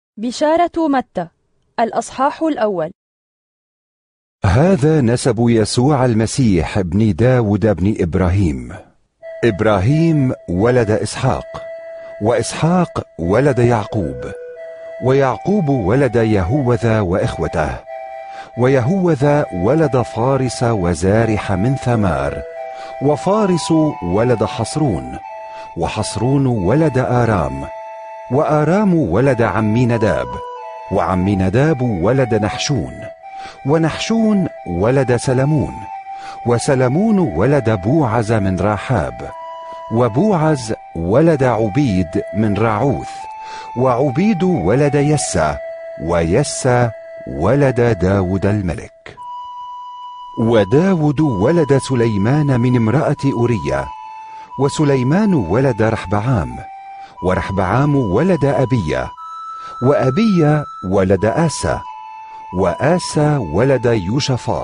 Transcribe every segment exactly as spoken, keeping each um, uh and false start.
بشارة متى الأصحاح الأول. هذا نسب يسوع المسيح ابن داود ابن إبراهيم. إبراهيم ولد إسحاق، وإسحاق ولد يعقوب، ويعقوب ولد يهوذا وإخوته، ويهوذا ولد فارس وزارح من ثمار، وفارس ولد حصرون، وحصرون ولد آرام، وآرام ولد عمينداب، وعمينداب ولد نحشون، ونحشون ولد سلمون، وسلمون ولد بوعز من راحاب، وبوعز ولد عبيد من راعوث، وعبيد ولد يسى، ويسى ولد داود الملك. وداود ولد سليمان من امرأة أورية، وسليمان ولد رحبعام، ورحبعام ولد أبية، وأبية ولد آسى، وآسى ولد يوشفاط،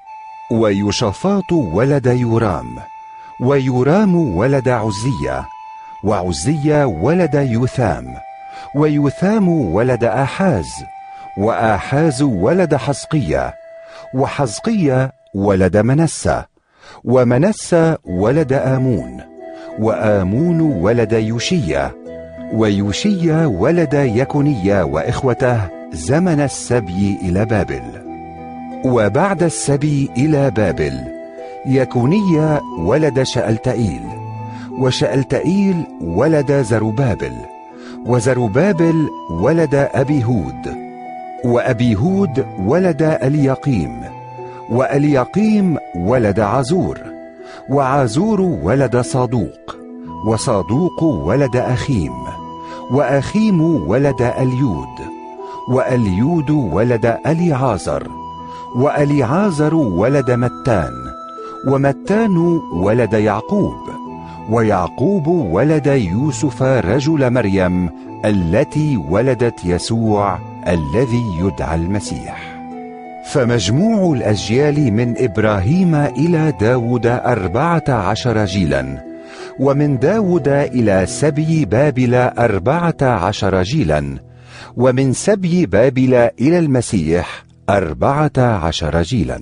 ويوشفاط ولد يورام، ويورام ولد عزية، وعزية ولد يوثام، ويوثام ولد آحاز، وآحاز ولد حزقية، وحزقية ولد منسى، ومنسى ولد آمون، وآمون ولد يوشية، ويوشية ولد يكونية وإخوته زمن السبي إلى بابل. وبعد السبي إلى بابل يكونية ولد شألتئيل، وشألتئيل ولد زربابل، وزربابل ولد أبيهود، وأبيهود ولد اليقيم، واليقيم ولد عزور، وعزور ولد صادوق، وصادوق ولد أخيم، وأخيم ولد اليود، وأليود ولد أليعازر، وأليعازر ولد متان، ومتان ولد يعقوب، ويعقوب ولد يوسف رجل مريم التي ولدت يسوع الذي يدعى المسيح. فمجموع الأجيال من إبراهيم إلى داود أربعة عشر جيلا، ومن داود إلى سبي بابل أربعة عشر جيلا، ومن سبي بابل إلى المسيح أربعة عشر جيلا.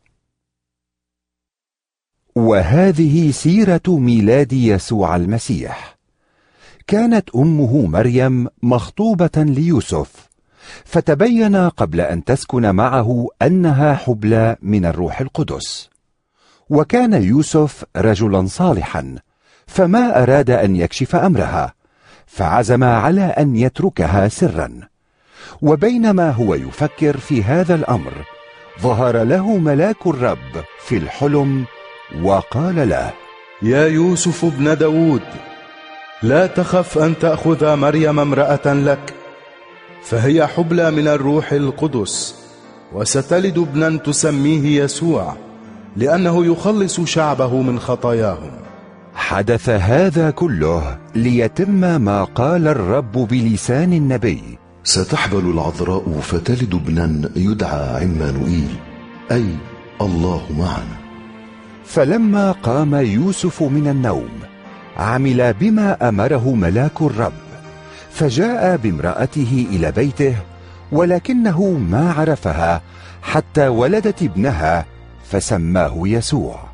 وهذه سيرة ميلاد يسوع المسيح. كانت أمه مريم مخطوبة ليوسف، فتبين قبل أن تسكن معه أنها حبلى من الروح القدس. وكان يوسف رجلا صالحا، فما أراد أن يكشف أمرها، فعزم على أن يتركها سرا. وبينما هو يفكر في هذا الأمر، ظهر له ملاك الرب في الحلم وقال له: يا يوسف ابن داود، لا تخف أن تأخذ مريم امرأة لك، فهي حبلى من الروح القدس، وستلد ابنا تسميه يسوع، لأنه يخلص شعبه من خطاياهم. حدث هذا كله ليتم ما قال الرب بلسان النبي: ستحبل العذراء فتلد ابنا يدعى عمانوئيل، أي الله معنا. فلما قام يوسف من النوم عمل بما أمره ملاك الرب، فجاء بامرأته إلى بيته، ولكنه ما عرفها حتى ولدت ابنها فسماه يسوع.